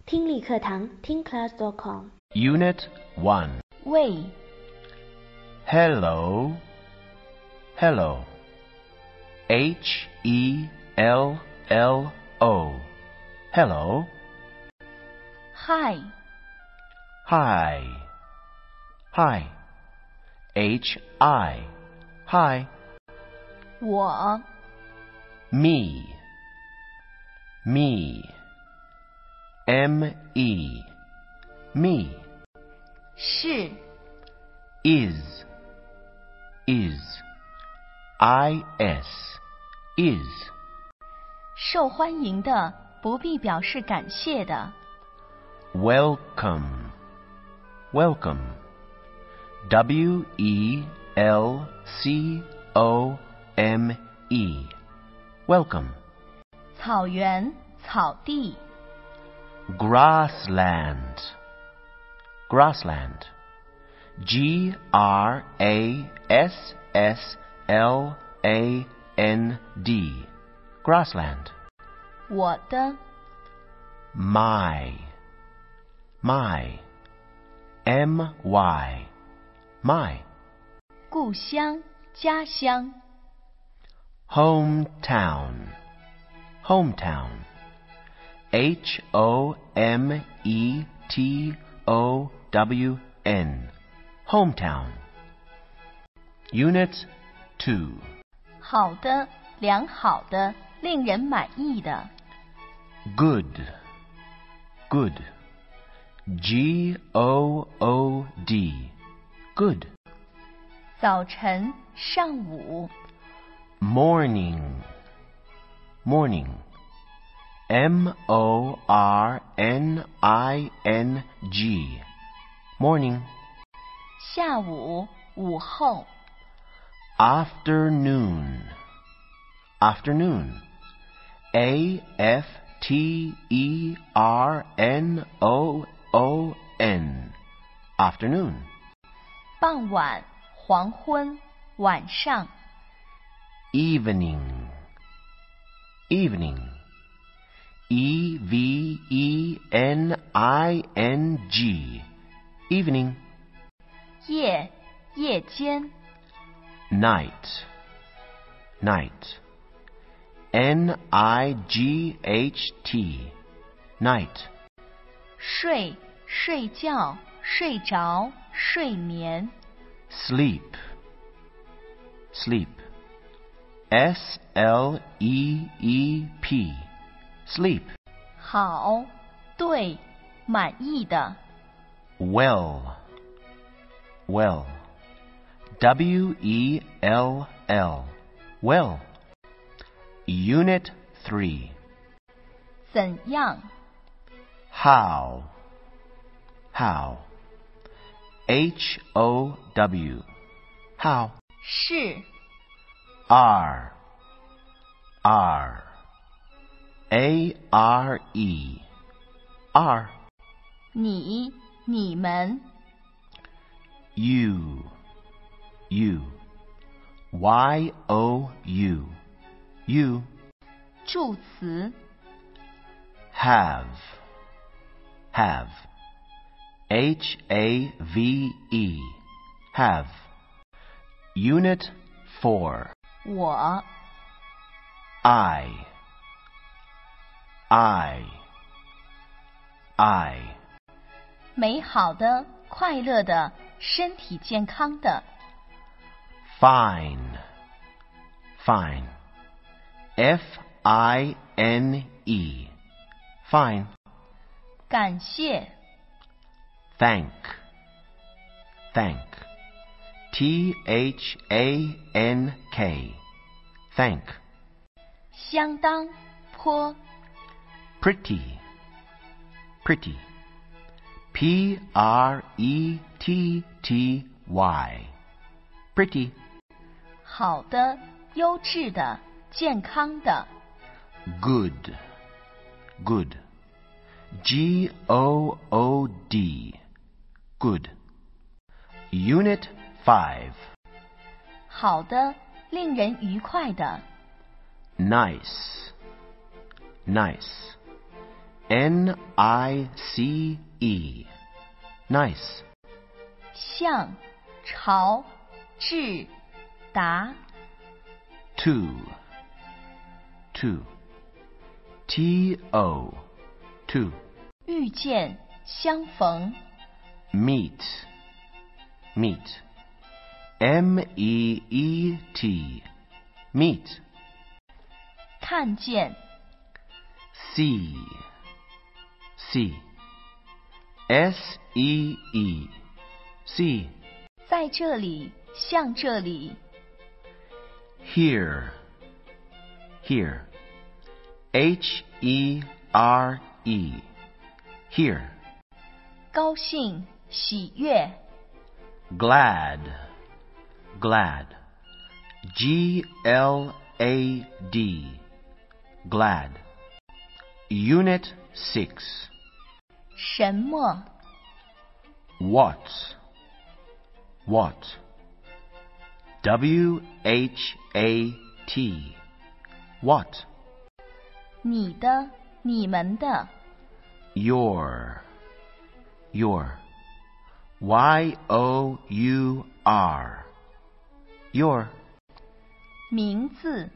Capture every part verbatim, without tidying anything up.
听力课堂听 class dot com Unit one. 喂 Hello. Hello. H E L L O. Hello. Hi Hi. Hi. H I. Hi. 我 Me. Me. M E. Me. 是 Is. Is. I S. Is. 受欢迎的，不必表示感谢的。 Welcome. Welcome. W E L C O M E. Welcome. 草原草地 Grassland. Grassland. G R A S S L A N D. Grassland. 我的 My. My. M Y. My. 故乡家乡 Hometown. Hometown. H O M E T O W N. Hometown. Unit two. 好的良好的令人满意的 Good. Good. G O O D. Good. 早晨上午 Morning. Morning. M O R N I N G. Morning. 下午午后 Afternoon. Afternoon. A F T E R N O O N. Afternoon. 傍晚黄昏晚上 Evening. Evening. E V E N I N G. Evening. 夜夜间 Night. Night. N I G H T. Night. 睡睡觉睡着睡眠 Sleep. Sleep. S L E E P. Sleep. 好对满意的 Well. Well. W E L L. Well. Unit three. 怎样 How. How. H O W. How. 是 R. R. A R E. R. 你你们 You. You. Y O U. You. 助词 Have. Have. H A V E. Have. Unit four. 我 I. I. I. 美好的快乐的身体健康的 Fine. Fine. F I N E. Fine. 感谢 Thank. Thank. T H A N K. Thank. 相当颇 Pretty. Pretty. P R E T T Y. Pretty. 好的优质的健康的 Good. Good. G O O D. Good. Unit five. 好的令人愉快的 Nice. Nice. N I C E. Nice. 向、朝、至、达。 To. To. T O. To. 遇见、相逢。 Meet. Meet. M E E T. Meet. 看见。 See. See. S E E. See. 在这里，像这里。 Hear. Hear. H E R E. Hear. 高兴、喜悦。 Glad. Glad. G L A D. Glad. Unit six. 什么？ What. What. W H A T. What. 你的、你们的。 Your. Your. Y O U R. Your. 名字。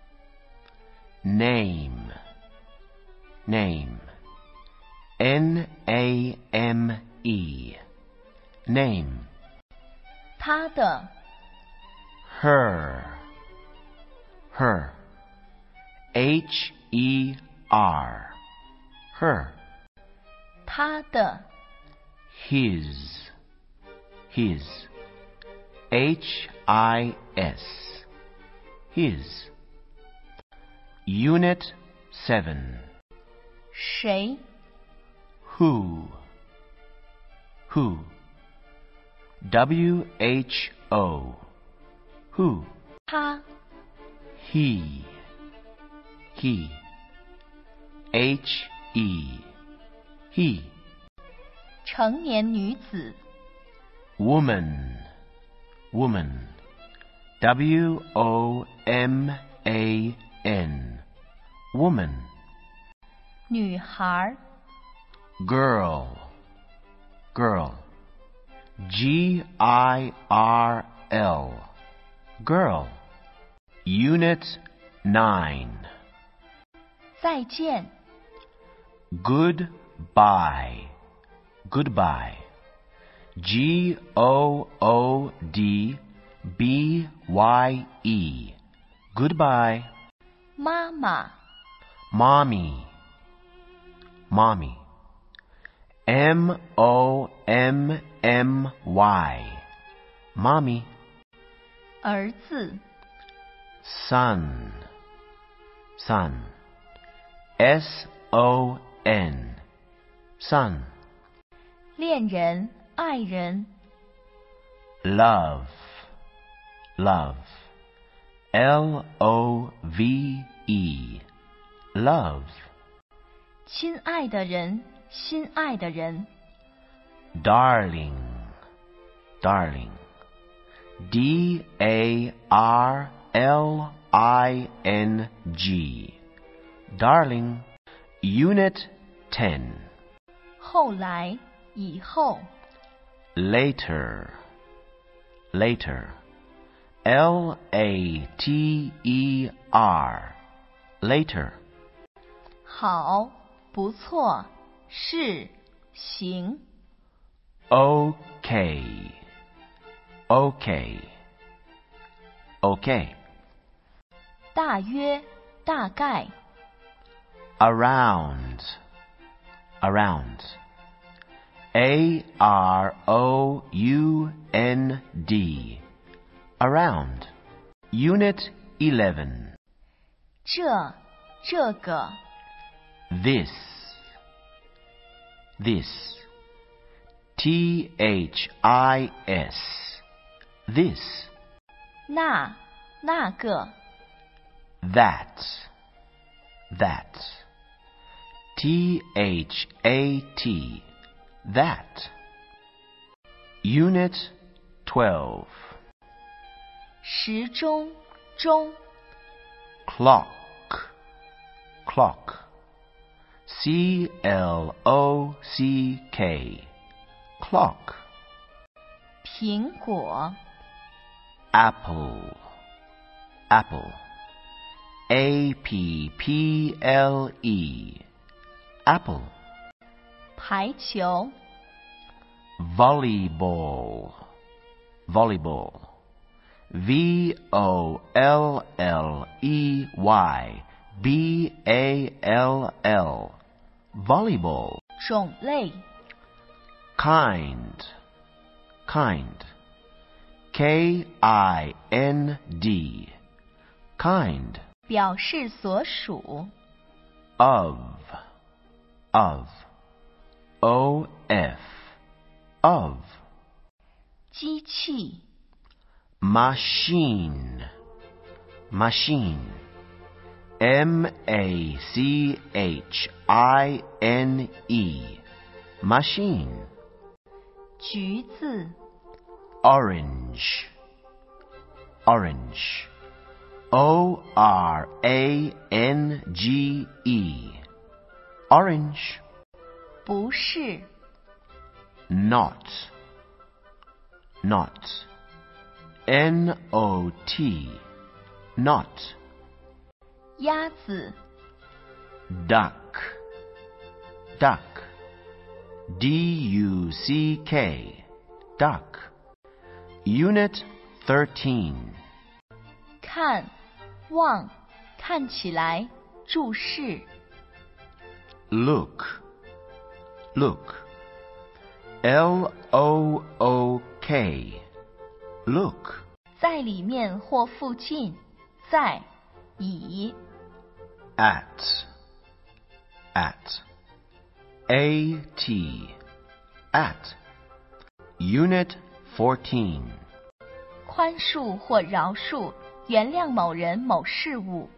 Name. Name. N A M E. Name. 他的。 Her. Her. H E R. Her. 他的。 His. His. H I S. His. Unit seven. 谁？ Who. Who. W H O. Who. 他。 He. He. H E. He. 成年女子。 Woman. Woman. W O M A N. Woman. 女孩。 Girl. Girl. G I R L. Girl. Unit nine. 再见。 Goodbye. Goodbye. G O O D B Y E. Goodbye. 妈妈。 Mommy. Mommy. M O M M Y. Mommy. 儿子。 Son. Son. S O N. Son. 恋人、爱人。 Love. Love. L O V E. Love. 亲爱的人，心爱的人。 Darling. Darling. D A R L I N G. Darling. Unit ten. 后来，以后。 Later. Later. L A T E R. Later. 好，不错，是，行。 Okay. Okay. Okay. 大约，大概。 Around. Around. A R O U N D. Around. Unit eleven. 这，这个。 This. This. T H I S. This. 那，那个。 That. That. T H A T. That. Unit twelve. 时钟，钟。 Clock. Clock. C L O C K, clock. 苹果 Apple, apple. A P P L E, apple. 排球 Volleyball, volleyball. V O L L E Y, B A L L, volleyball. 种类 Kind, kind. K I N D, kind. 表示所属 Of, of. O F, of. 机器 Machine, machine. M A C H I N E, machine. 橘子 Orange, orange. O R A N G E, orange. 不是 Not, not. N O T, not. 鸭子 Duck, duck. D U C K, duck. Unit thirteen. 看望看起来注视 Look, look. L O O K, look. 在里面或附近在以 At, at. A T, at. Unit fourteen. 宽恕或饶恕原谅某人某事物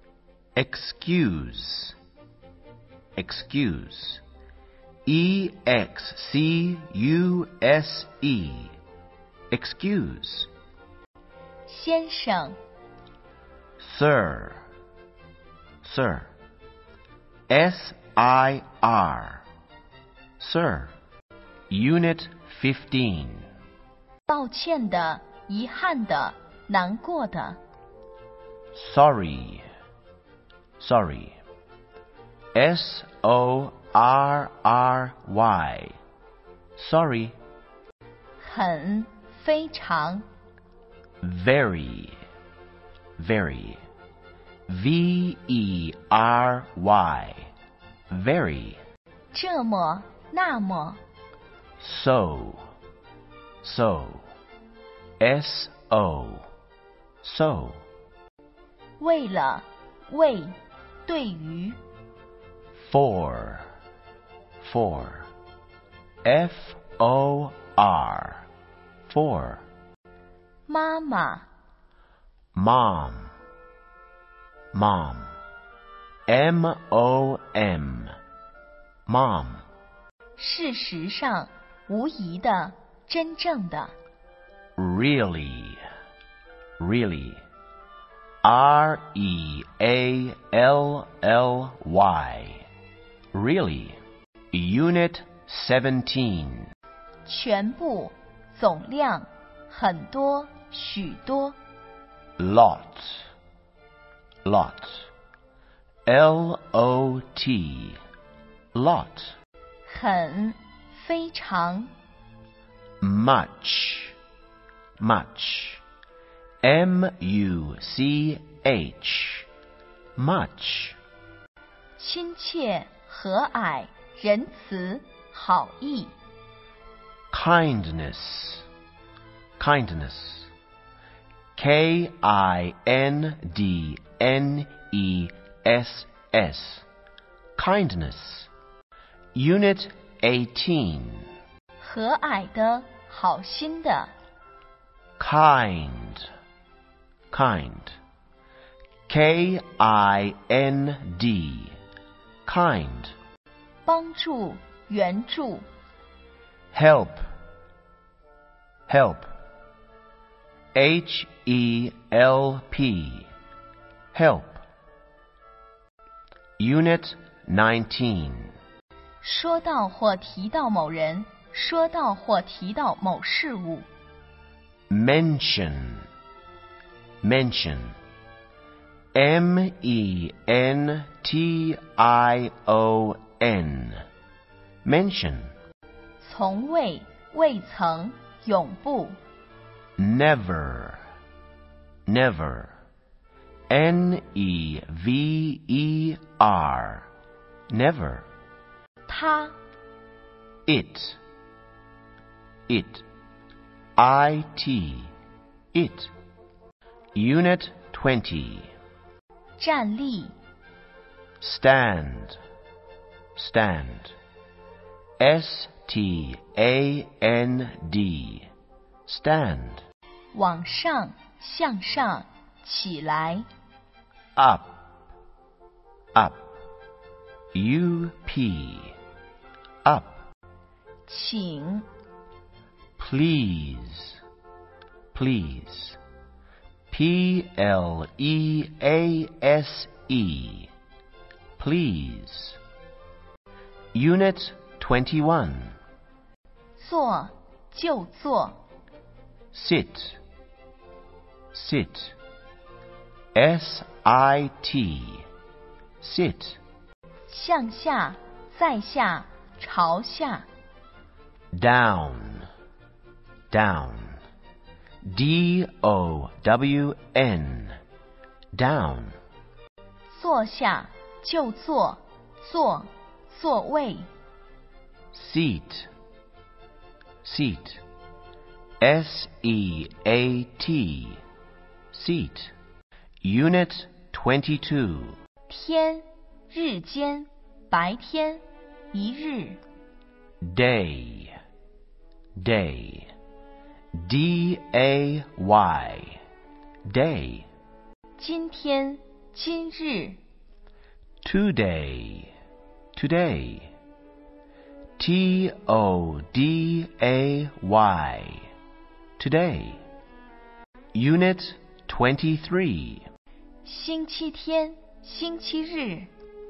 Excuse, excuse. E X C U S E, excuse. 先生 Sir, sir. S I R, sir. Unit fifteen. 抱歉的遗憾的难过的 Sorry, sorry. S O R R Y, sorry. 很非常 Very, very. V E R Y, very. 这么那么 So, so. S O, so. 为了为对于 For, for. F O R, for. 妈妈 Mom, mom. M O M, mom. 事实上无疑的真正的 Really, really. R E A L L Y, really. Unit seventeen. 全部总量很多许多 Lot, lot. L O T, lot. 很非常 Much, much. M U C H, much. 亲切和蔼仁慈好意 Kindness, kindness. K I N D N E S S, kindness. Unit eighteen. 和蔼的好心的 Kind, kind. K I N D, kind. 帮助援助 Help, help. H E L P, help. Unit nineteen. 说到或提到某人，说到或提到某事物。 Mention. Mention. M E N T I O N. Mention. 从未，未曾，永不。 Never. Never. N E V E R. Never. 他。 It. It. I T. It. Unit twenty. 站立。 Stand. Stand. S T A N D. Stand. 往上，向上，起来。 Up. Up. U P. Up. 请。 Please. Please. P L E A S E. Please. Unit twenty-one. 坐，就坐。 Sit. Sit. S I T. Sit. 向下，在下，朝下。 Down. Down. D O W N. Down. 坐下，就坐，坐，座位。 Seat. Seat. S E A T. Seat. Unit twenty-two. 天，日间，白天，一日。 Day. Day. D A Y. Day. 今天，今日。 Today. Today. T O D A Y. Today. Unit twenty-three. 星期天，星期日。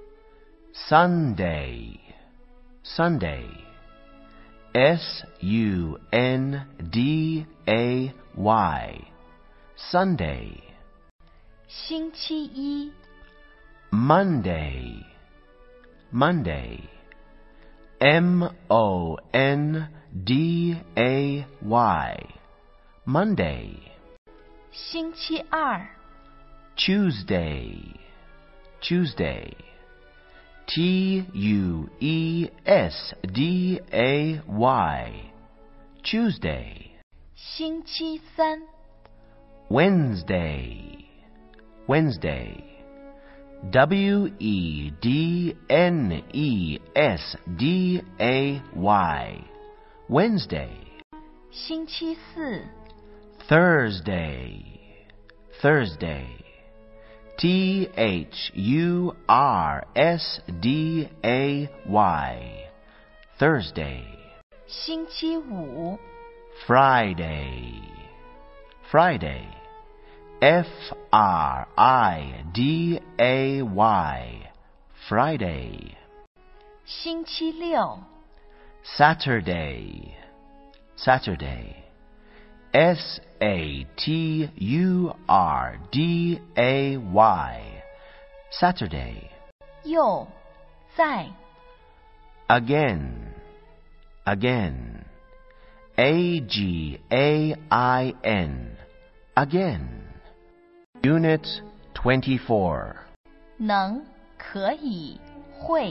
Sunday. Sunday. S U N D A Y. Sunday. 星期一。 Monday. Monday. M O N D A Y. Monday. 星期二。 Tuesday. Tuesday. T U E S D A Y. Tuesday. 星期三。 Wednesday. Wednesday. W E D N E S D A Y. Wednesday. 星期四。 Thursday. Thursday. T H U R S D A Y. Thursday. 星期五。 Friday. Friday. F R I D A Y. Friday. 星期六。 Saturday. Saturday. S A T U R D A Y. Saturday. 又，在。 Again. Again. A G A I N. Again. Unit twenty-four. 能，可以，会。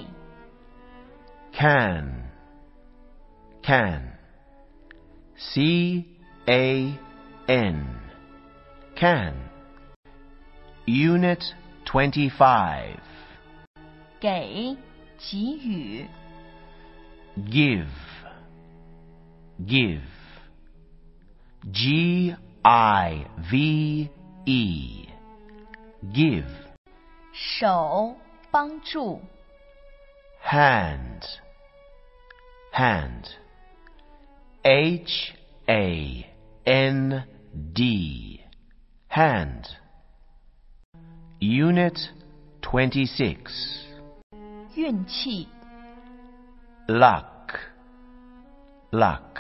Can. Can. C A N. Can. Unit twenty-five. 给，给予。 Give. Give. G I V E. Give. 手，帮助。 Hand. Hand. H A N D. Hand. Unit twenty-six. 运气。 luck, luck.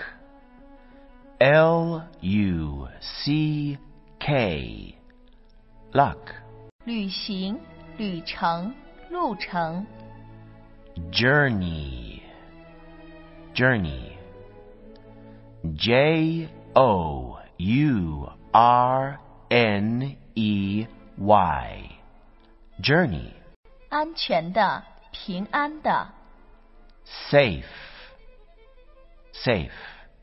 L U C K, luck. 旅行、旅程、路程。 Journey, journey. J O U R N E Y, journey. 安全的，平安的。 Safe, safe.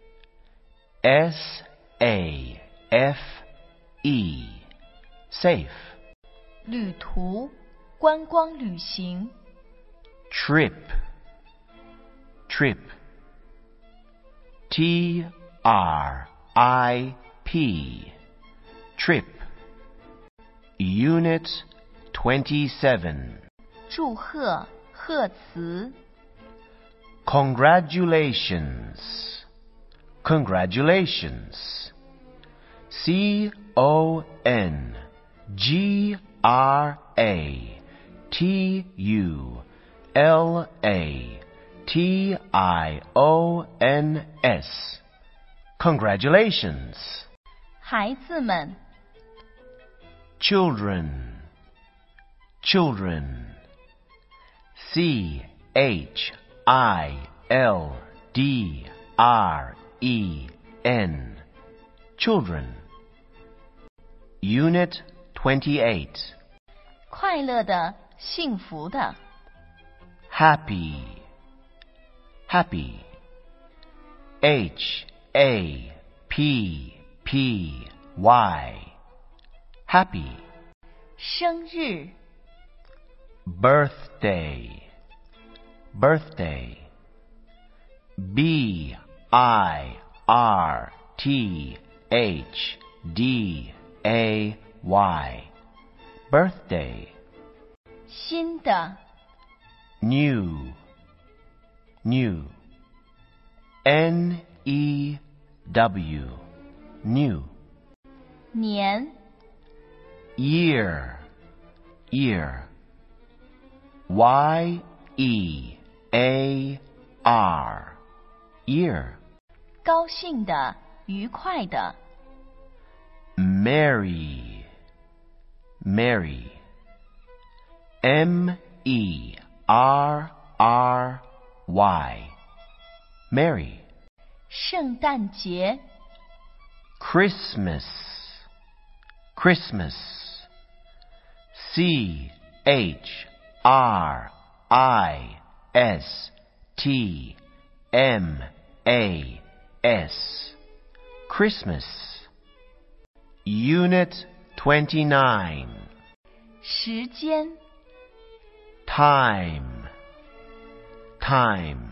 S A F E, safe. 旅途，观光旅行。 Trip, trip. T R I P, trip. Unit twenty-seven. 祝贺，贺词。 Congratulations, congratulations. C O N G R A T U L A T I O N S, congratulations. 孩子们。 Children, children. C H I L D R E N, children. Unit twenty-eight. 快乐的，幸福的。 Happy, happy. H A P P Y, happy. 生日。 Birthday, birthday. B I R T H D A Y, birthday. 新的。 New, new. N E W, new. 年。 Year, year. Y E A R, year. 高兴的，愉快的。 Merry, merry. M E R R Y, merry. 圣诞节。 Christmas, Christmas. C H R I S T M A S, Christmas. Unit twenty-nine. 时间。 Time, time.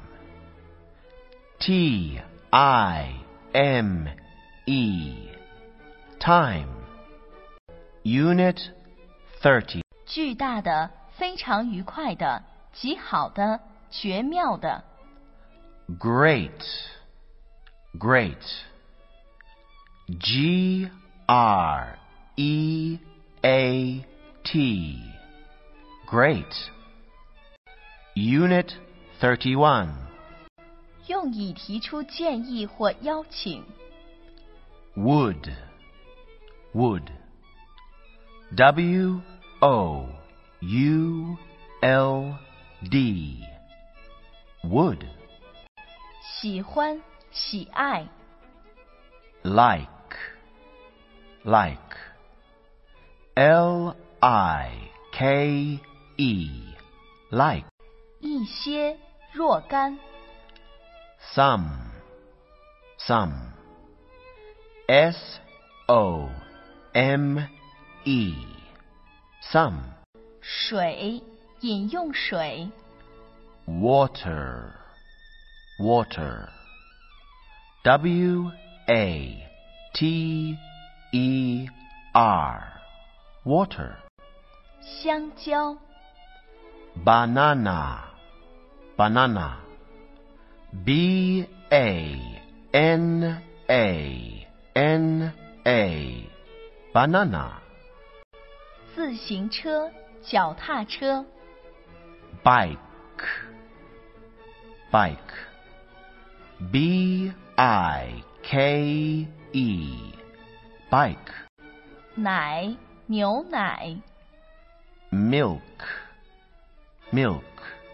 T I M E, time. Unit thirty. 巨大的，非常愉快的，极好的，绝妙的。 Great, great. G R E A T, great. Unit thirty-one. 用以提出建议或邀请。 Would, would. W O U L D, would. 喜欢，喜爱。 Like, like. L I K E, like. 一些，若干。 Some, some. S O M E, some. 水，饮用水。 Water, water. W A T E R, water. 香蕉。 Banana, banana. B A N A N A, banana. 自行车，脚踏车。 Bike, bike, B I K E, bike. 奶，牛奶。 Milk, milk,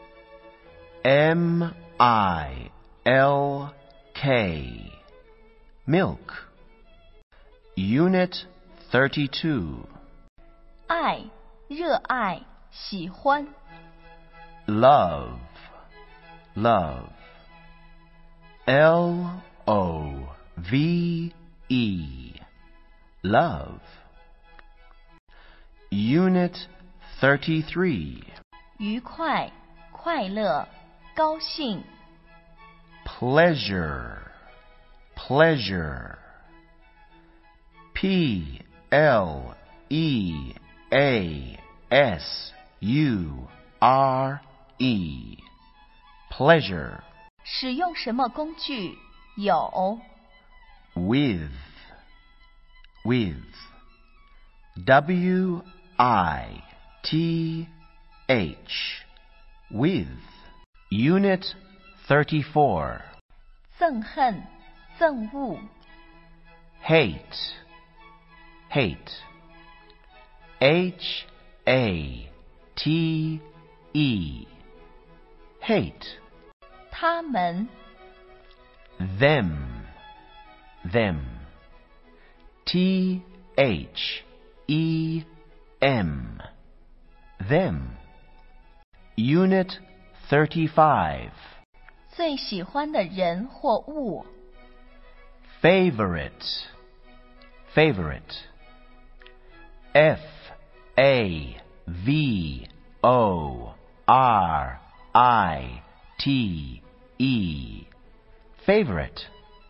M I L K, milk. Unit thirty-two. 爱，热爱，喜欢。 Love, love, L O V E, love. Unit thirty-three. 愉快，快乐，高兴。 Pleasure, pleasure, P L E A S U R E, pleasure. 使用什么工具？有。 With, with, W I T H, with. Unit thirty-four. 憎恨，憎恶。 Hate, hate, H A T E, hate. 他们。 Them, them, T H E M, them. Unit thirty-five. 最喜欢的人或物。 Favorite, favorite, F A V O R I T E, favorite.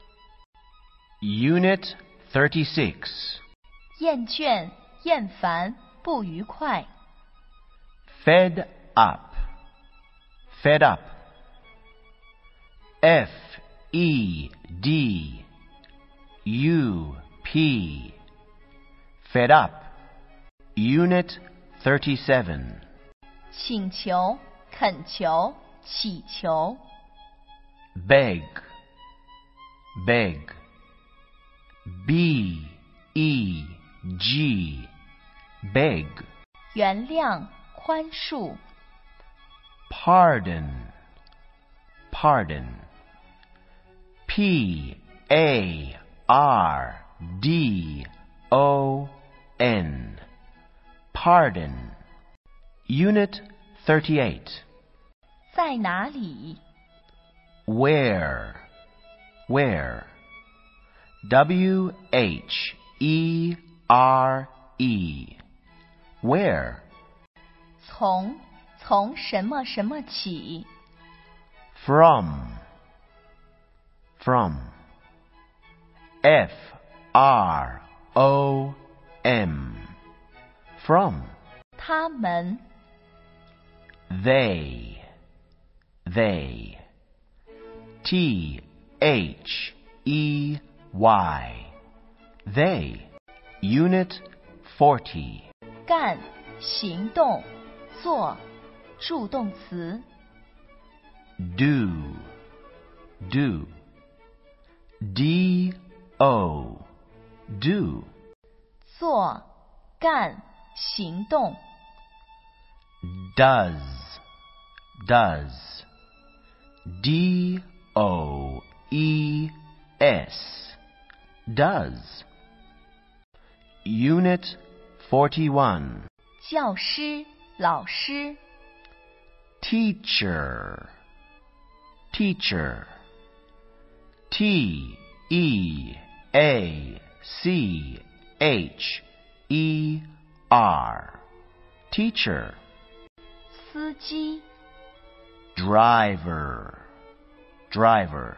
Unit thirty-six. 厌倦，厌烦，不愉快。 Fed up, fed up, F E D U P, fed up. Unit thirty-seven. 请求，恳求，祈求。 Beg, beg, B E G, beg. 原谅，宽恕。 Pardon, pardon, P A R D O N, pardon. Unit thirty-eight. 在哪里？ Where, where, W H E R E, where. 从，从什么什么起？ From, from, F R O M, from. 他们。 They, they, T H E Y, they. Unit forty. 干，行动，做，助动词。 Do, do, D O, do. 做，干，行动。 Does, does, D O E S, does. Unit forty-one. 教师，老师。 Teacher, teacher, T E A C H E R, teacher. 司机。 Driver, driver,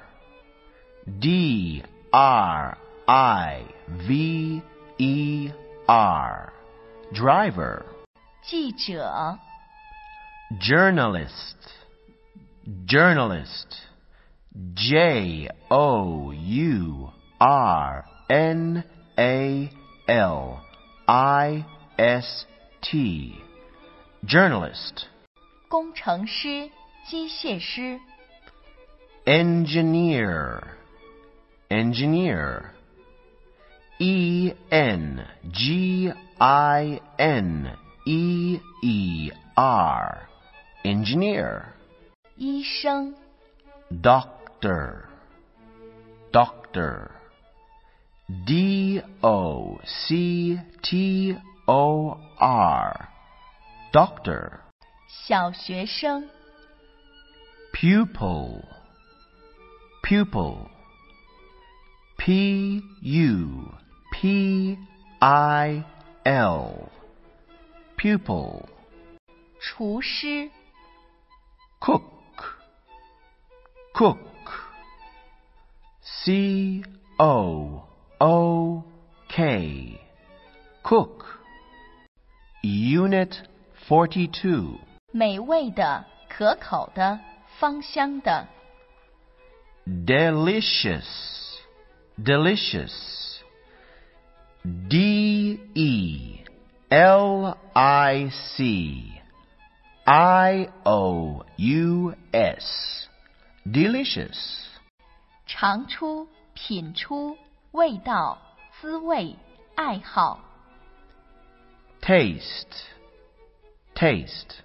D R I V E R, driver. 记者。 Journalist, journalist, J O U R N A L I S T, journalist. 工程师， 机械师。 engineer, engineer. E N G I N E E R, engineer. 医生。 Doctor, doctor. D O C T O R, doctor. 小学生。 Pupil, pupil. P U P I L, pupil. 厨师。 Cook, cook. C O O K, cook. Unit forty-two. 美味的，可口的，芳香的。 Delicious, delicious. D E L I C I O U S, delicious. 尝出，品出，味道，滋味，爱好。 Taste, taste.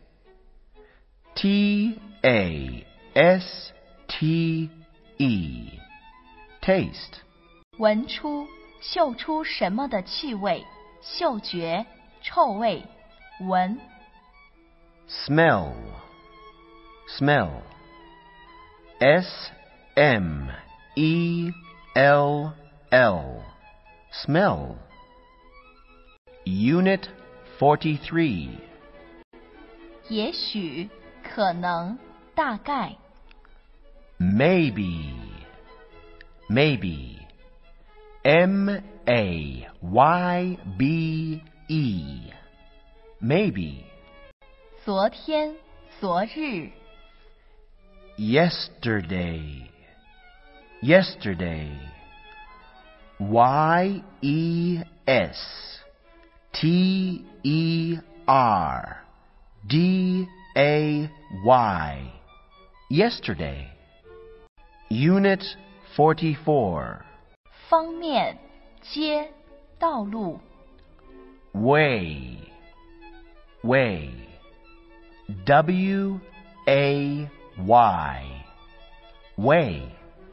T A S T E, taste. 闻出，嗅出什么的气味，嗅觉，臭味，闻。 Smell, smell. S M E L L, smell. Unit forty-three. 也许，可能，大概。 Maybe, maybe. M A Y B E, maybe. 昨天，昨日。 Yesterday, yesterday. Y E S T E R D A Y, yesterday. Unit forty-four. 方面，街，道路。 Way, way. W A Y, way.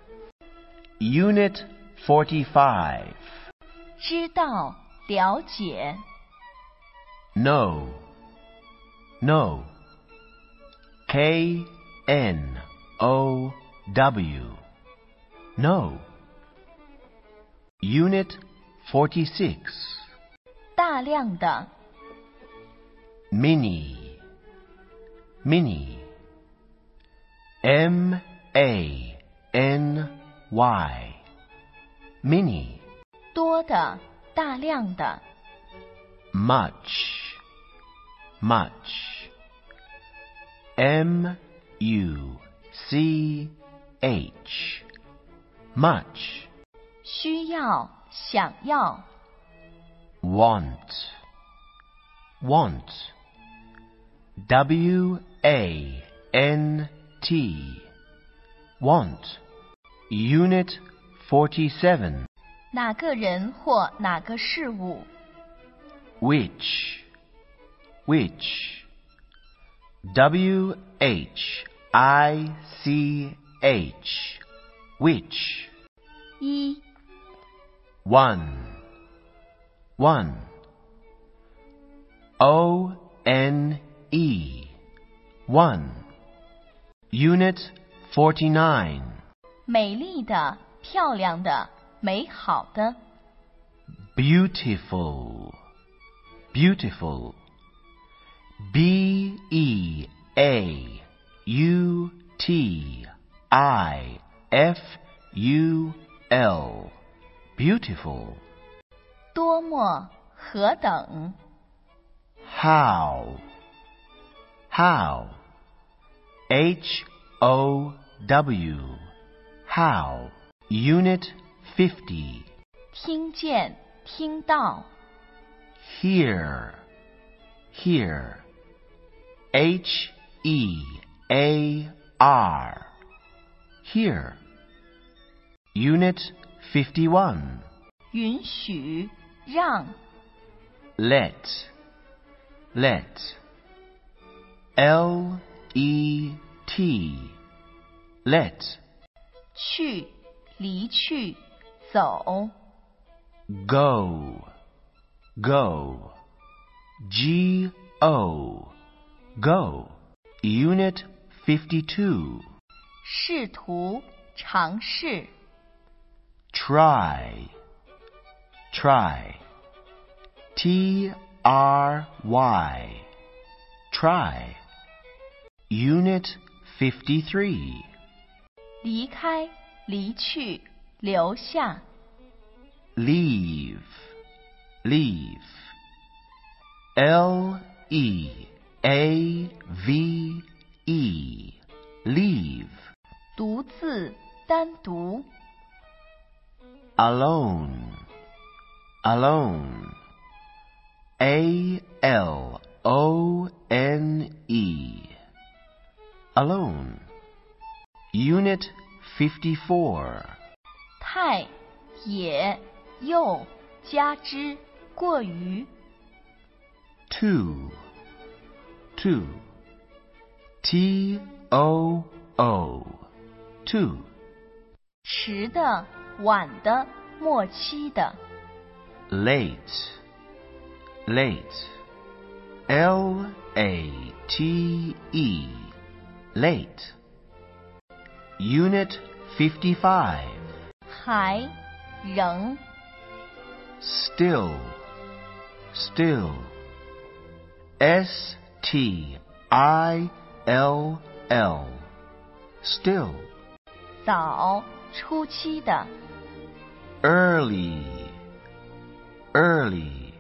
Unit forty-five. 知道，了解。 Know, know. K N O W, know. Unit forty-six. 大量的。 Many, many. M A N Y, many. 多的，大量的。 Much, much. M U C H, much. 需要，想要。 Want, want. W A N T, want. Unit forty-seven. 哪个人或哪个事物。 Which, which. W H I C H, which. 一。 One, one. O N E, one. Unit forty-nine. 美丽的，漂亮的，美好的。 Beautiful, beautiful. B E A U T I F U L, beautiful. 多么，何等。 How, how. H O W, how. Unit fifty. 听见，听到。 Hear, hear. H E A are. Here. Unit fifty-one. 允许，让。 Let. Let. L E T. Let. 去，离去，走。 Go. Go. G O. Go. Unit fifty-two. 试图，尝试。 Try. Try. T R Y. Try. Unit fifty-three. 离开，离去，留下。 Leave. Leave. L E A V E. Leave. 独自，单独。 Alone. Alone. A L O N E. Alone. Unit fifty-four. 太，也，又，加之，过于。 Two. Two. T O O. Two. 迟的，晚的，末期的。 Late. Late. L A T E. Late. Unit fifty-five. 还，仍。 Still. Still. S T I L L. Still. 早，初期的。 Early. Early.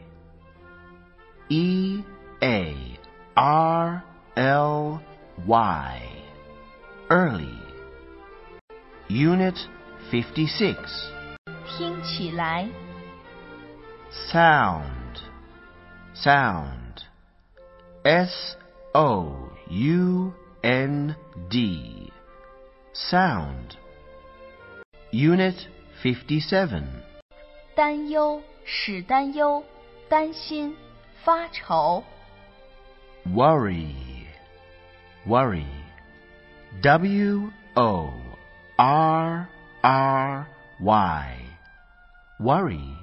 E A R L Y. Early. Unit fifty-six. 听起来。 Sound. Sound. S O U N D. Sound. Unit fifty-seven. 担忧，使担忧，担心，发愁。 Worry. Worry. W O R R Y. Worry.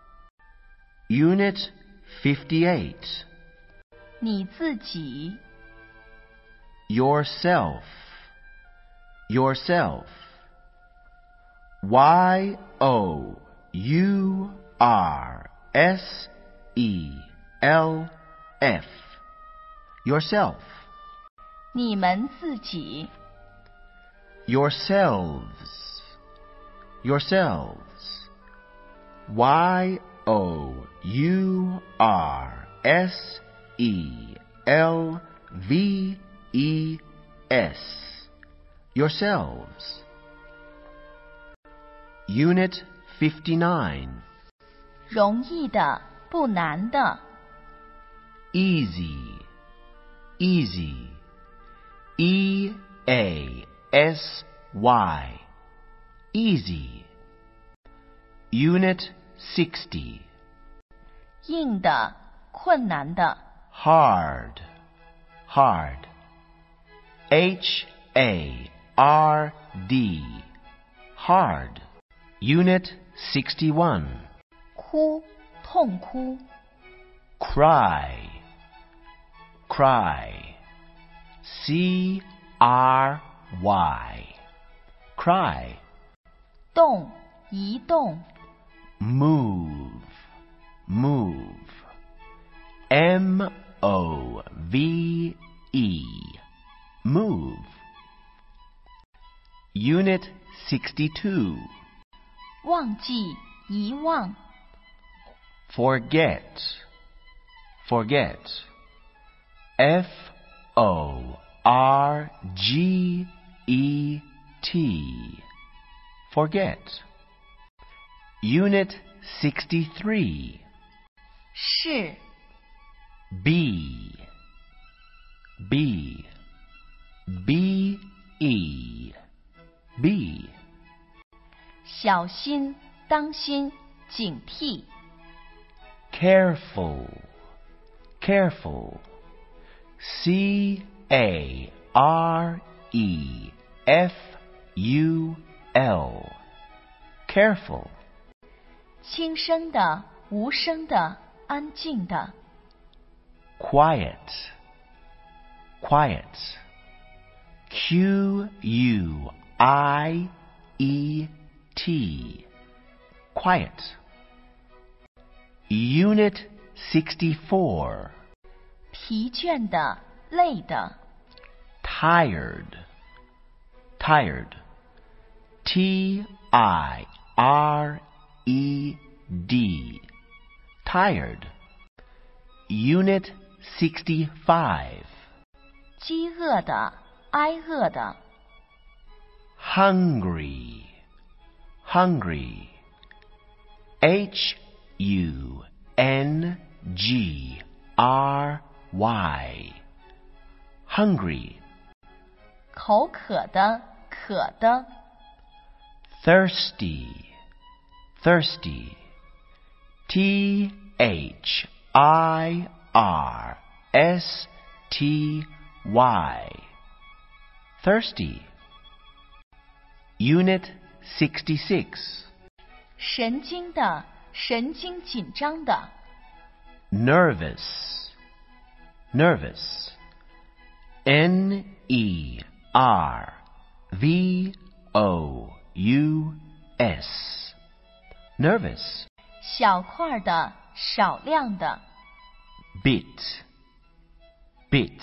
Unit fifty-eight. 你自己。 Yourself. Yourself. Y O U R S E L F. Yourself. 你们自己。 Yourselves. Yourselves. Y O U R S E L V E S. Yourselves. Unit fifty-nine. 容易的，不难的。 Easy. Easy. E A S Y. Easy. Unit sixty. 硬的，困难的。 Hard. Hard. H A R D. Hard. Unit sixty-one. 哭，痛哭。 Cry. Cry. C R Y. Cry. 动，移动。 Move. Move. M O V E. Move. Unit sixty-two. 忘记，遗忘。 Forget. Forget. F O R G E T. Forget. Unit sixty-three. 是。 B. B. B E. B. 小心，当心，警惕。 Careful. Careful. C. A. R. E. F. U. L. Careful. 轻声的，无声的，安静的。 Quiet. Quiet. Q. U. I. E. T. Quiet. Unit sixty-four. 疲倦的，累的。 Tired. Tired. T. I. R. E. D. Tired. Unit sixty-five. 饥饿的，挨饿的。 Hungry. Hungry. H. U. N. G. R. Y. Hungry. 口渴的，渴的。 Thirsty. Thirsty. T. H. I. R. S. T. Y. Thirsty. Unit sixty-six. 神经的，神经紧张的。 Nervous. Nervous. N. E. R. V. O. U. S. Nervous. 小块的，少量的。 Bit. Bit.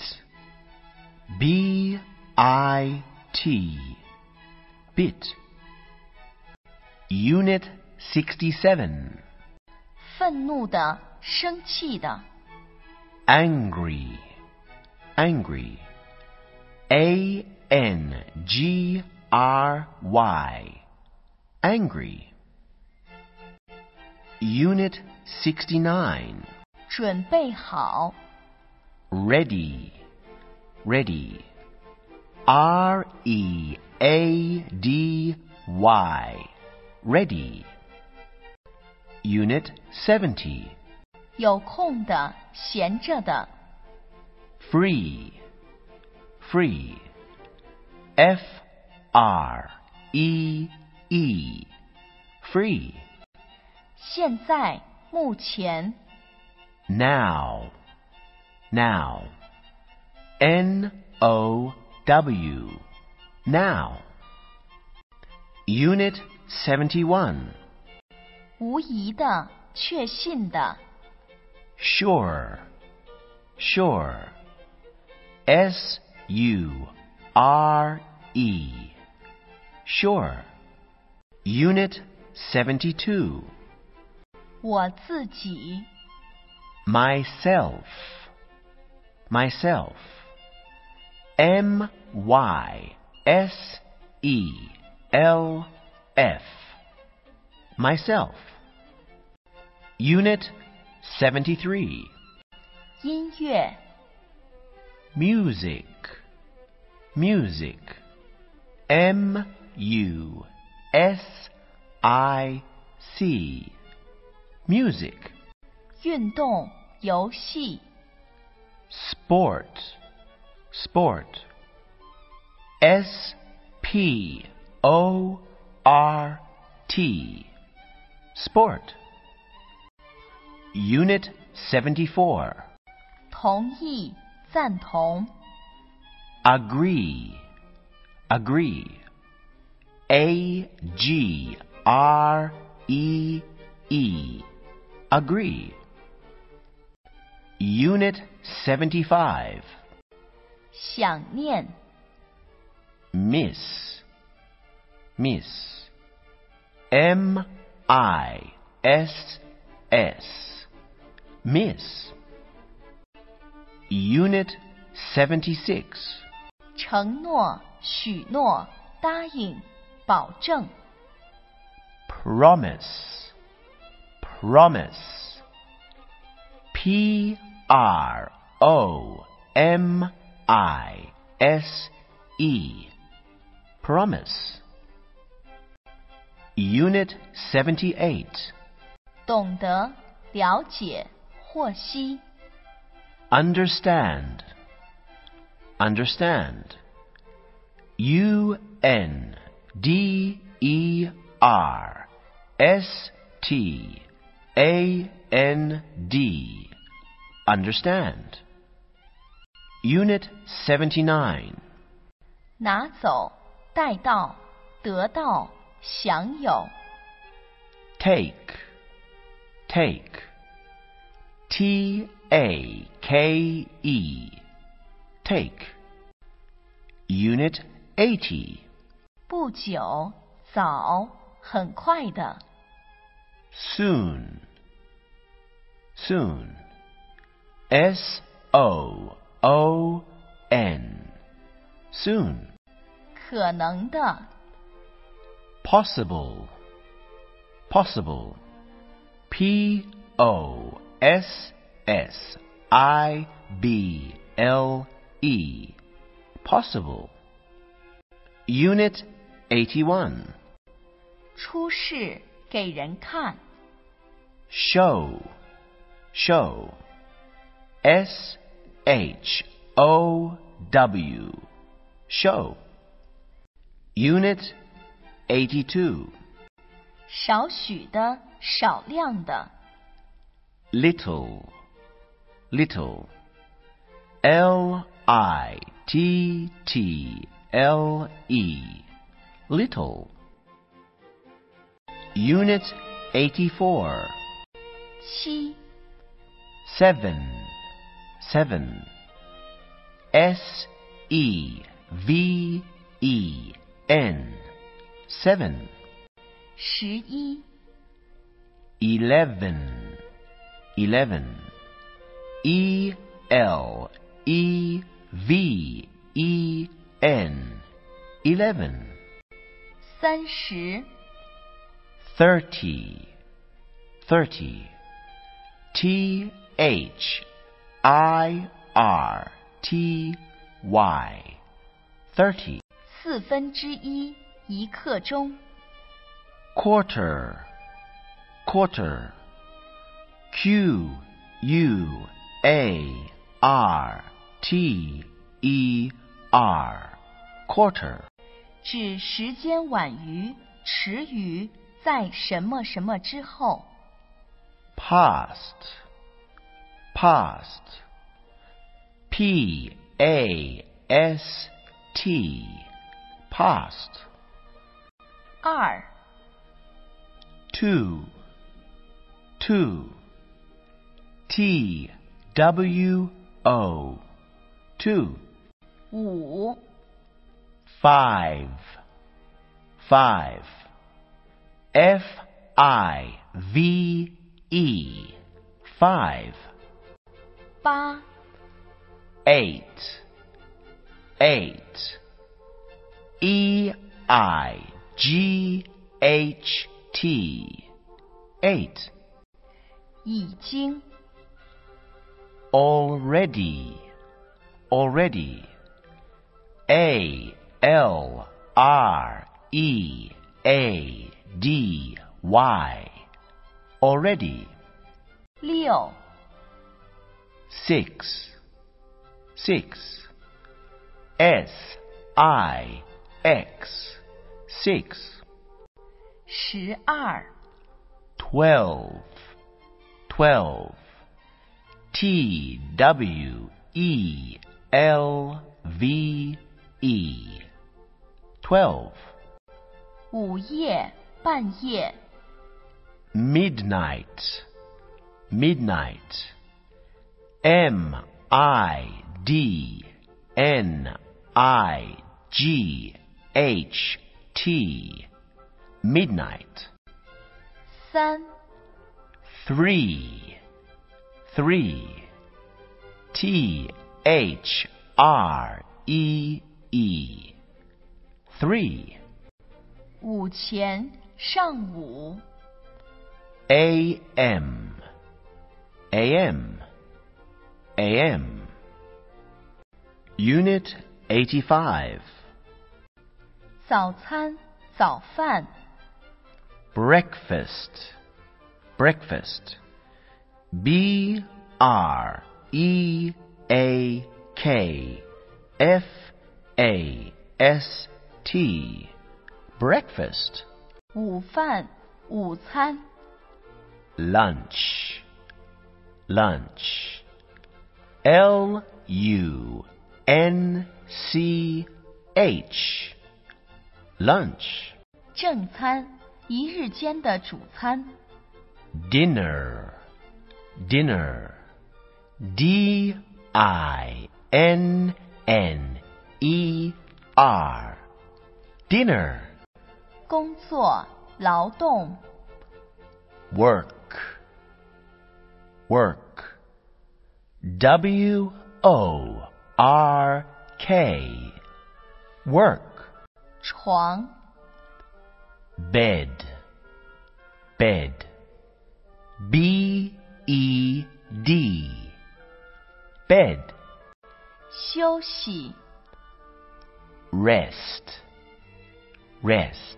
B. I. T. Bit. Unit sixty-seven. 愤怒的，生气的。 Angry. Angry. A. N. G. R. Y. Angry. Unit sixty-nine. 准备好。 Ready. Ready. R. E. A. D. Y. Ready. Unit seventy. 有空的，闲着的。 Free. Free. F. R. E. E. Free. 现在，目前。 Now. Now. N. O. W. Now. Unit seventy-one. 无疑的，确信的。 Sure. Sure. S. U. R. E. Sure. Unit seventy-two. 我自己。 Myself. Myself. M. Y. S. E. L. F. Myself. Unit seventy-three. 音乐。 Music. Music. M. U. S. I. C. Music. 运动，游戏。 Sport. Sport. S. P. O. R. T. Sport. Unit seventy-four. 同意，赞同。 Agree. Agree. A. G. R. E. E. Agree. Unit seventy-five. 想念。 Miss. Miss. M. I. S. S. Miss. Unit seventy-six. 承诺，许诺，答应，保证。 Promise. Promise. P. R. O. M. I. S. E. promise. Unit seventy-eight. 懂得、了解、获悉。 Understand. Understand. U N D E R S T A N D. Understand. Unit seventy-nine. 拿走、带到、得到、享有。 Take. Take. T A K E. Take. Unit eighty. 不久、早、很快的。 Soon. Soon. S O O N. Soon. 可能的。 Possible. Possible. P O S S I B L E. Possible. Unit eighty-one. 出示，给人看。 Show. Show. S H O W. Show. Unit eighty-two. 少许的，少量的。 Little. Little. L I T T L E. Little. Unit eighty-four. 七。 Seven. Seven. S E V E N. Seven. 十一。 Eleven. Eleven. E L E V E N. Eleven. 三十。 Thirty. Thirty. T H I R T Y. Thirty. 四分之一，一刻钟。 Quarter. Quarter. Q U A R T E R. Quarter. 指时间晚于、迟于，在什么什么之后。 Past. Past. P A S T. Past. 二。 Two. Two. T W O. Two. 五。 Five. Five. F I V E. Five. 八。 Eight. Eight. E I G H T. Eight. 已经。 Already. Already. A L R E A D Y. Already. 六。 Six. Six. S I X. Six. 十二。 Twelve. Twelve. T W E L V E. Twelve. 午夜，半夜。 Midnight. Midnight. M I D N I G H T. Midnight. 三。 Three. Three. T H R E E. Three. 午前，上午。 A M. A M. A M. Unit eighty-five. 早餐，早饭。 breakfast, breakfast. B R E A K F A S T, breakfast. 午饭，午餐。 lunch, lunch. L U N C H, lunch. 正餐，一日间的主餐。 dinner, dinner. D I N N E R, dinner. 工作，劳动。 work, work. W O R K, work. 床。 bed, bed. B E D, bed. 休息。 rest, rest.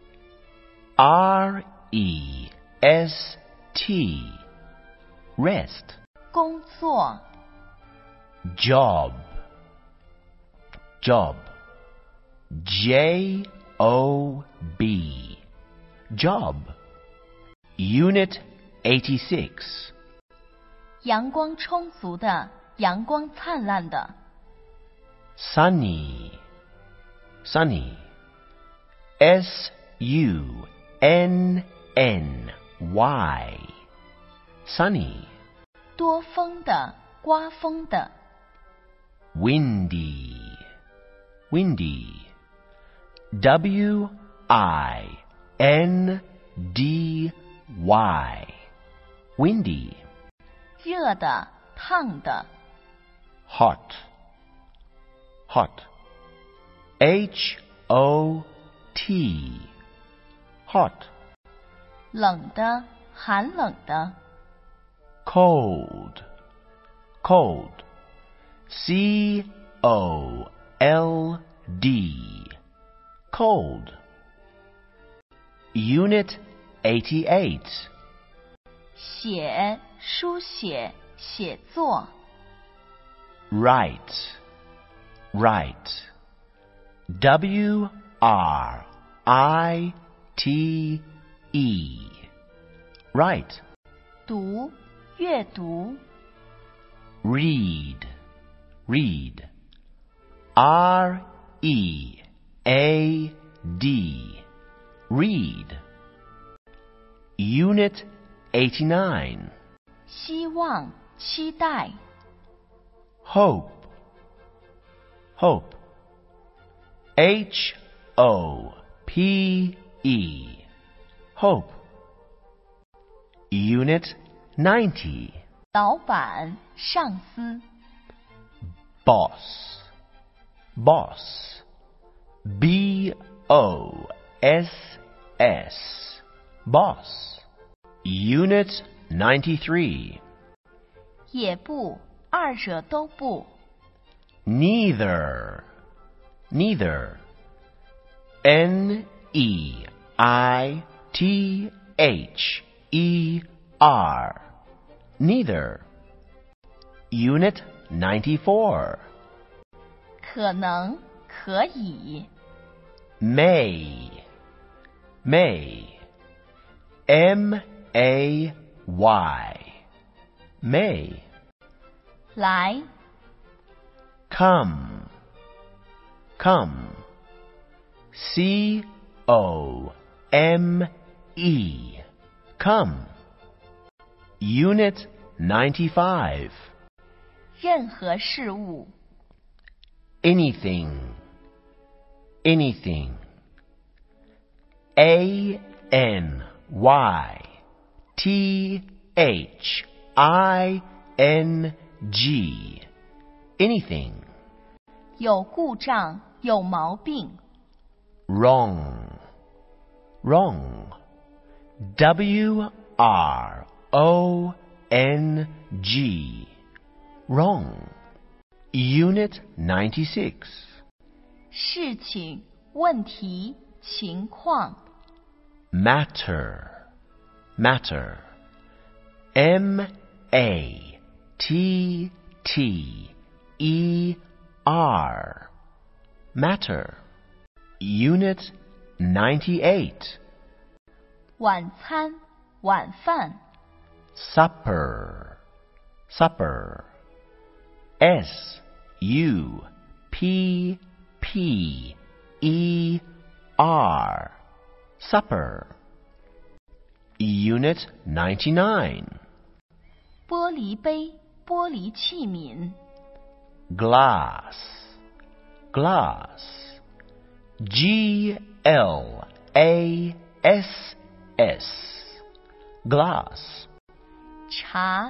R E S T, rest. 工作。 job, job. J O B, job. Unit eighty-six. 阳光充足的，阳光灿烂的。 sunny, sunny. S U N N Y, sunny. 多风的，刮风的。 windy, windy. W I N D Y, windy. 热的，烫的。 hot, hot. H O T, hot. 冷的，寒冷的。 cold, cold. C O L D, cold. Unit eighty-eight. 写，书写，写作。 write, write. W R I T E, write. 读，阅读。 read, read. R E A D, read. Unit eighty-nine. 希望，期待。 hope, hope. H O P E, hope. Unit ninety. 老板，上司。 boss, boss. B O S S, boss. Unit ninety-three. 也不，二者都不。 neither, neither. N E I T H E R, neither. Unit ninety-four. 可能，可以。 may, may. M A Y, may. 来， come, come. C O M E, come. Unit ninety-five. 任何事物。 anything, anything. A N Y T H I N G, anything. 有故障，有毛病。 wrong, wrong. W R O N G, wrong. Unit ninety-six. 事情， 问题、情况。 Matter, matter. M A T T E R. Matter. Unit ninety-eight. 晚餐、晚饭。 Supper, supper. S U P P E R. Supper. Unit ninety-nine. 玻璃杯、玻璃器皿。 Glass, glass. G L A S S. Glass. 茶。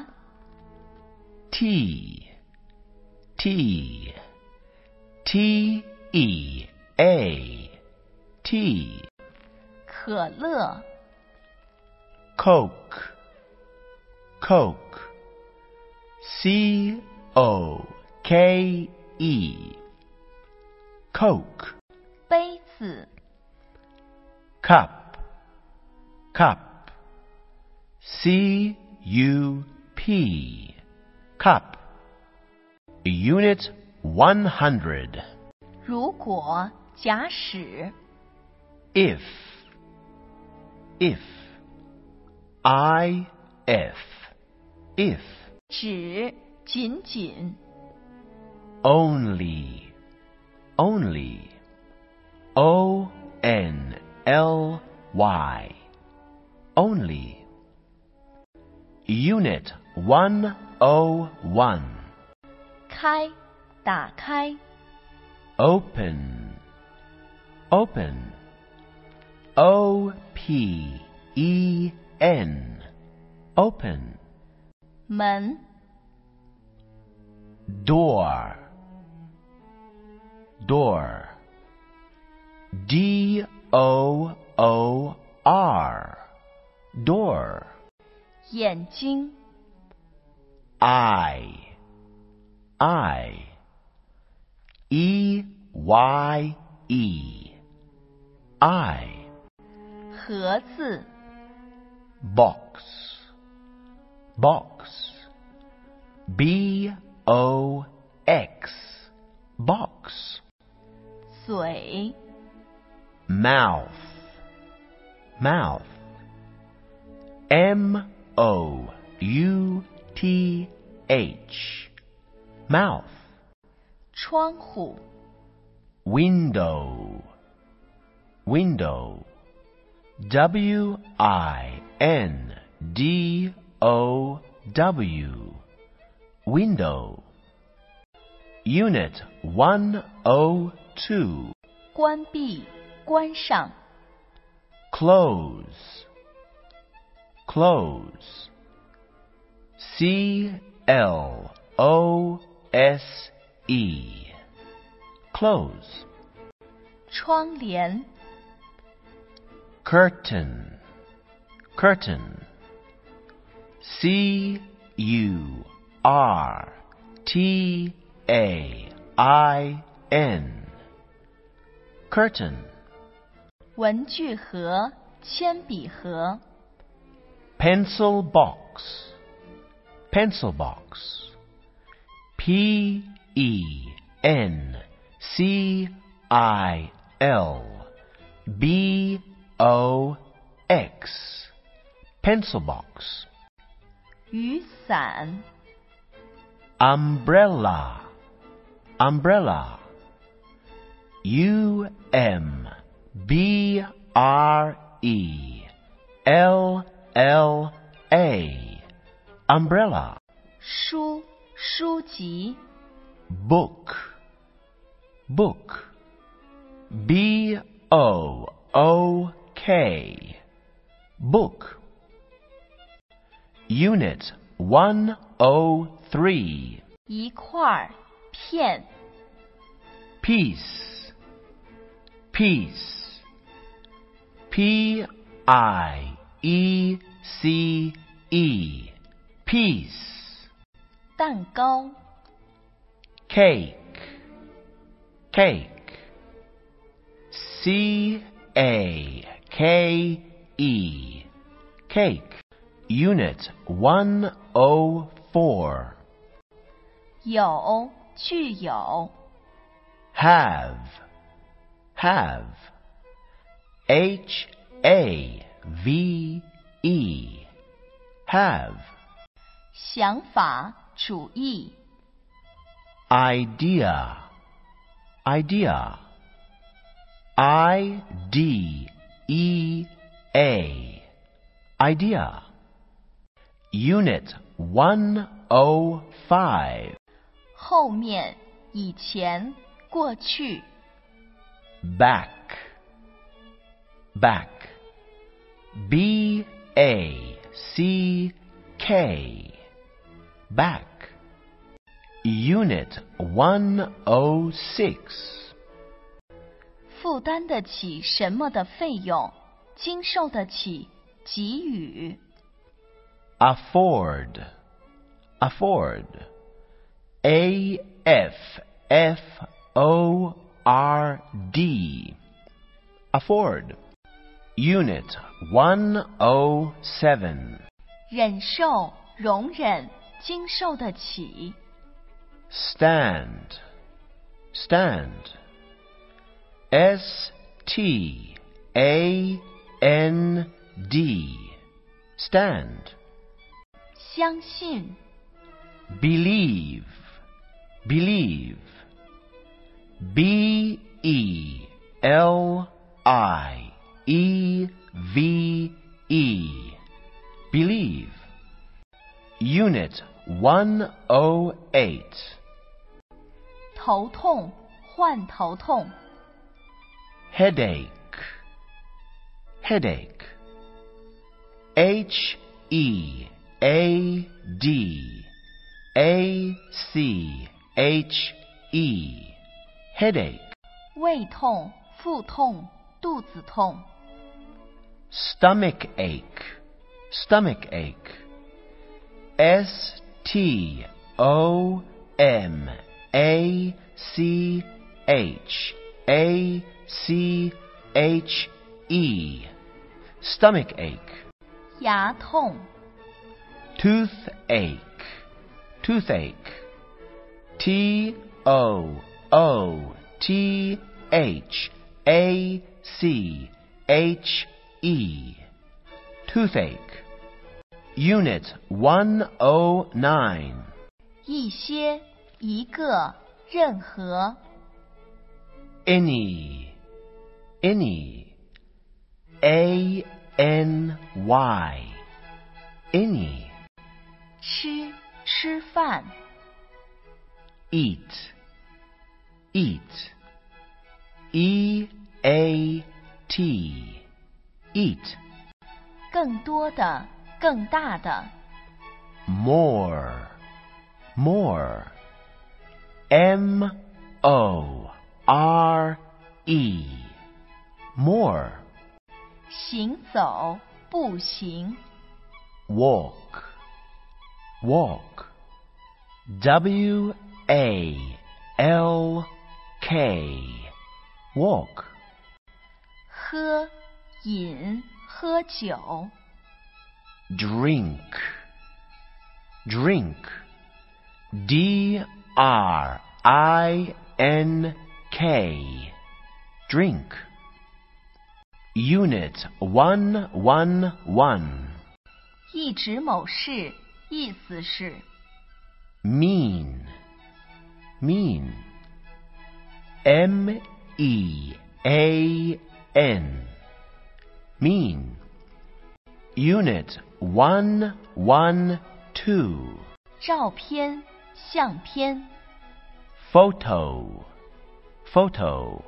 Tea, tea. T E A. Tea. 可乐。 Coke, Coke. C O K E. Coke. 杯子。 Cup, cup. C U P. Cup. Unit one hundred. 如果，假使。 If, if. I F, if. 只，仅仅。 Only, only. O N L Y. Only. Unit one oh one. 开，打开。 Open, open. O P E N. Open. 门。 Door, door. D O O R. Door. 眼睛。 Eye, eye. E Y E. Eye. 盒子。 Box, box. B O X. Box. 嘴。 Mouth, mouth. M O U T H. Mouth. 窗户。 Window, window. W I N D O W. Window. Unit one oh two. 关闭，关上。 Close, close. C L O S E. Close. 窗帘。 Curtain, curtain. C U R T A I N. Curtain. 文具盒，铅笔盒。 Pencil box, pencil box. P E N C I L B O X. Pencil box. 雨伞。 Umbrella, umbrella. U M B R E L L A. Umbrella. 书，书籍。 Book, book. B O O K. Book. Unit one oh three. 一块儿，片。 Peace, peace. P I E C E. Peace. 蛋糕。 Cake, cake. C A K E, cake. Unit one oh four. 有，具有。 Have, have. H A V E, have. 想法，主意。 Idea, idea. I D E A, idea. Unit one oh five. 后面，以前，过去。 Back, back. B A C K, back. Unit one oh six. 负担得起什么的费用，经受得起，给予。 Afford, afford. A F F O R D, afford. Unit one oh seven. 忍受，容忍，经受得起。 Stand, stand. S T A N D, stand. 相信。 Believe, believe. B E L I E V E, believe. Unit one oh eight. 头痛，患头痛。 Headache, headache. H E A D A C H E, headache. 胃痛，腹痛，肚子痛。 Stomach ache, stomach ache. S T O M A C H A C H E, stomach ache. 牙痛。 Toothache, toothache. T O O T H A C H E, toothache. Unit one oh nine. 一些，一个，任何。 Any, any. A N Y, any. 吃，吃饭。 Eat, eat. E A T, eat. 更多的，更大的。 More, more. M O R E, more. 行走，步行。 Walk, walk. W A L K, walk. 喝，饮，喝酒。 Drink, drink. D R I N K, drink. Unit one one one. 意指某事，意思是。 Mean, mean. M E A N, mean. Unit one one two. 照片，相片。 Photo, photo.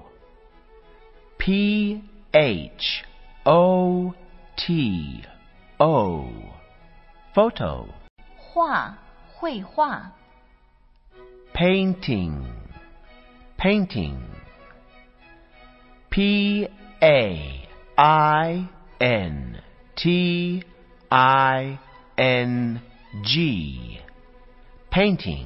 P H O T O, photo. 画，绘画。 Painting, painting. P A I N T I N G, painting.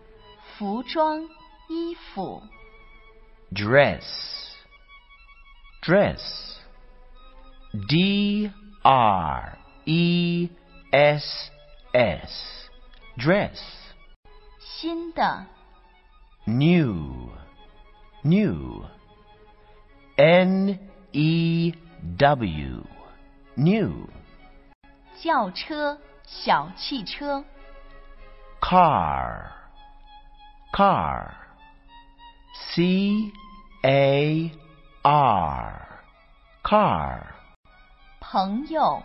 服装，衣服。 Dress, dress, D R E S S, dress. 新的 New, new, N E W, new. 轿车小汽车 Car, car, C A R, car. 朋友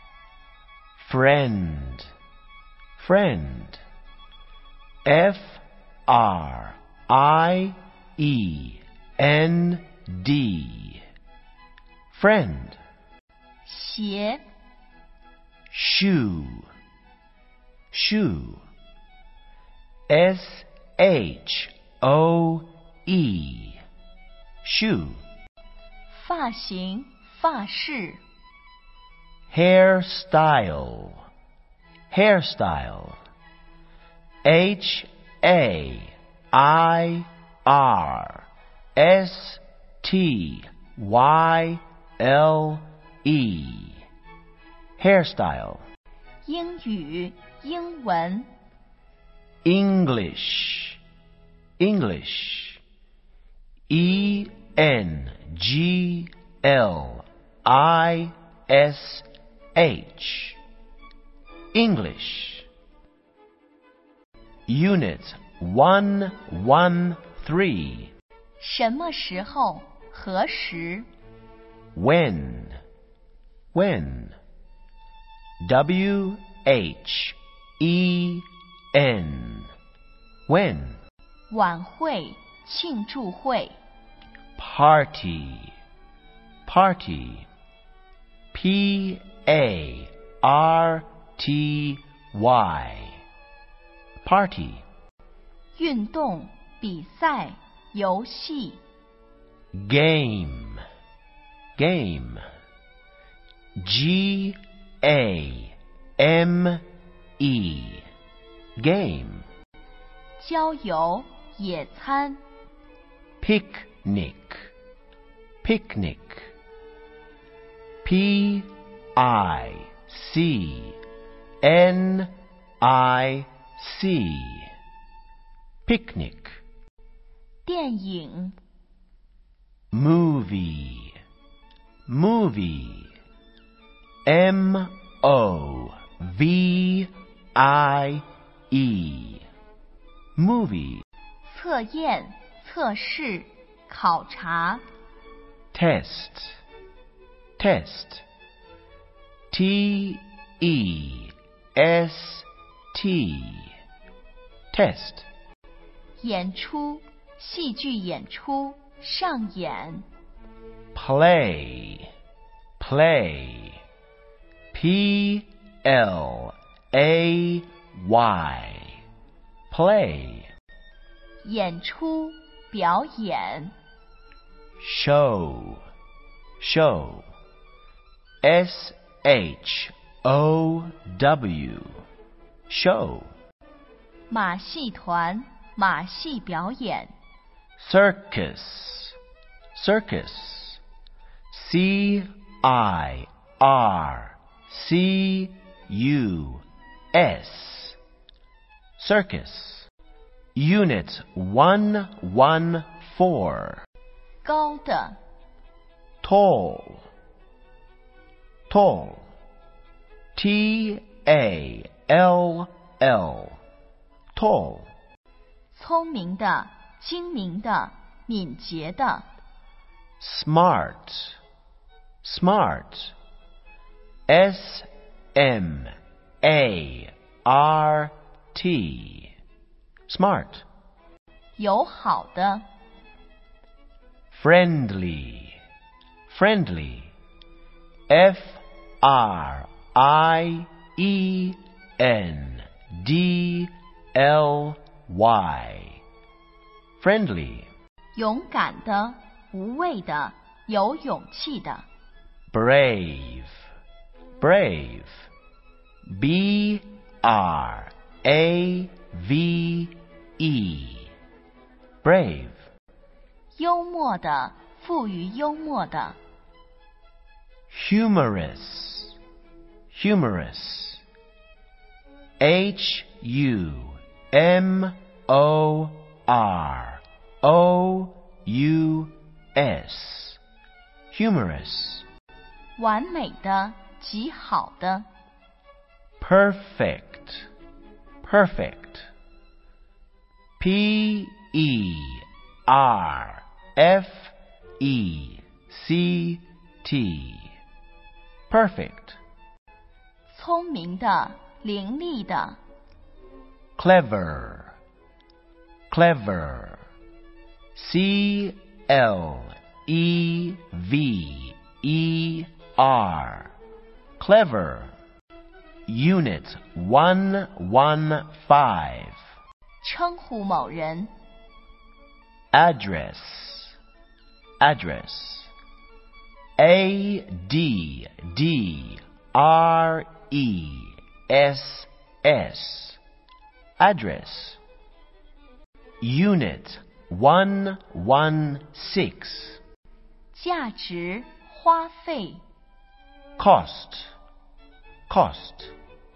Friend, friend, F R I E N D, friend. 鞋 Shoe, shoe, S H O E, shoe. 发型发饰 Hairstyle, hairstyle, H A I R S T Y L E, hairstyle. 英语英文 English, English, E N G L I S H, English. Unit one one three, 什么时候何时 when, when, W H E N, when. 晚会庆祝会 Party, party, P A R T Y, party. 运动比赛游戏 Game, game, G A M E, game. 郊游野餐 Picnic, picnic, P I C N I C, picnic. 电影 Movie, movie, M O V I E, movie. 测验测试考察 Test, test, T E S T, test. 演出戏剧演出上演 Play, play, P L A Y, play. 演出表演 Show, show, S H O W, show. 马戏团马戏表演 Circus, circus, C I R C U S, circus. Unit one one four, 高的 tall, tall, T A L L, tall. 聪明的精明的敏捷的 Smart, smart, S M A R T, smart. 友好的 Friendly, friendly, F R I E N D L Y, friendly. 勇敢的无畏的有勇气的 Brave, brave, B R A V E, brave. 幽默的富于幽默的 humorous, humorous. H U M O R O U S, humorous. 完美的，极好的。 Perfect, perfect. P E R F E C T, perfect. 聪明的，伶俐的。 Clever, clever. C L E V E R, clever. Unit one one five. 称呼某人。 Address, address. A D D R E S S, address. Unit one one six. 价值，花费。 Cost, cost.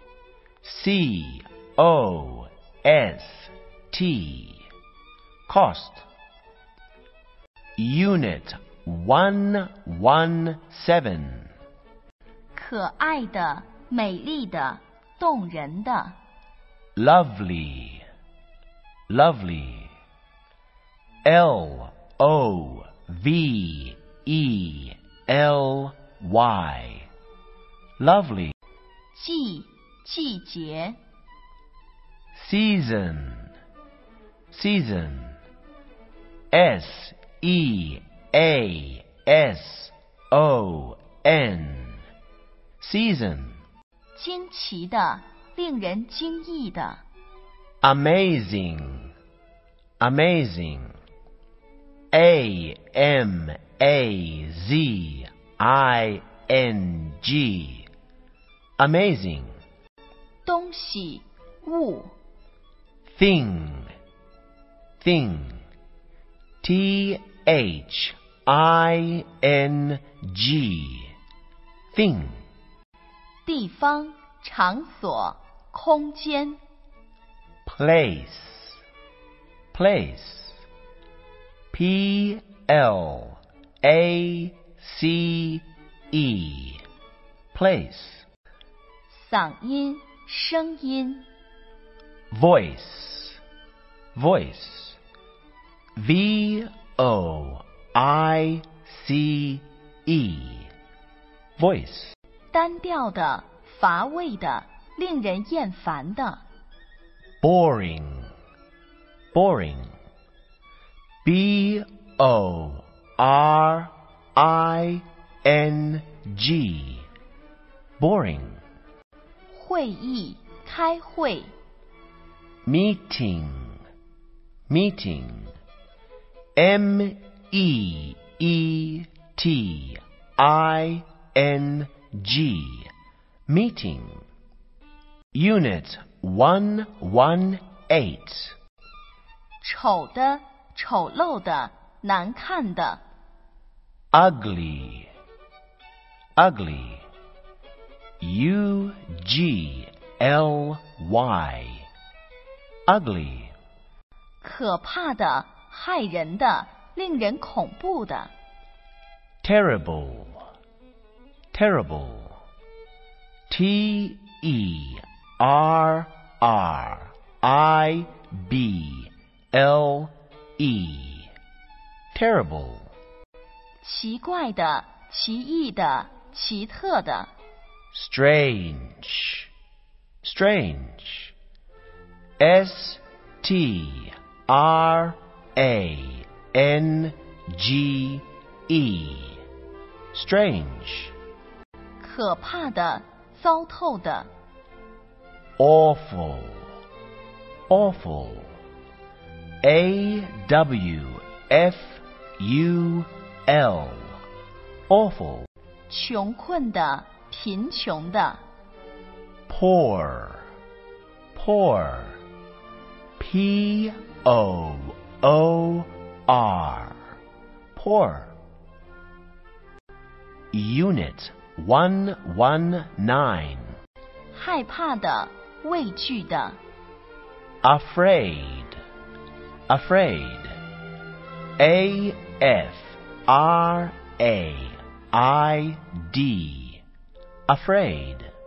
C O S T, cost. Unit one one seven. 可爱的，美丽的，动人的。 Lovely, lovely. L O V E L Y, lovely. 季，季节。 Season, season. S E A S O N, season. 惊奇的，令人惊异的。 Amazing, amazing. A M A Z I N G, amazing. 东西，物。 Thing, thing. T H I N G, thing. 地方，场所，空间。 Place, place. P L A C E, place. 嗓音，声音。 Voice, voice. V O I C E, voice. 单调的，乏味的，令人厌烦的。 Boring, boring. B O R I N G, boring. 会议，开会。 Meeting, meeting. M E E T I N G, meeting. Unit one one eight. 丑的，丑陋的，难看的。 Ugly, ugly. U G L Y, ugly. 可怕的，害人的，令人恐怖的。 Terrible, terrible. T E R R I B L E, terrible. 奇怪的，奇异的，奇特的。 Strange, strange. S T R A N G E, strange. 可怕的，糟透的。 Awful, awful. A W F U L, awful. 穷困的，贫穷的。 Poor, poor. P O O R, poor. Unit one one nine. 害怕的，畏惧的。 Afraid, afraid. A F R A I D. Afraid.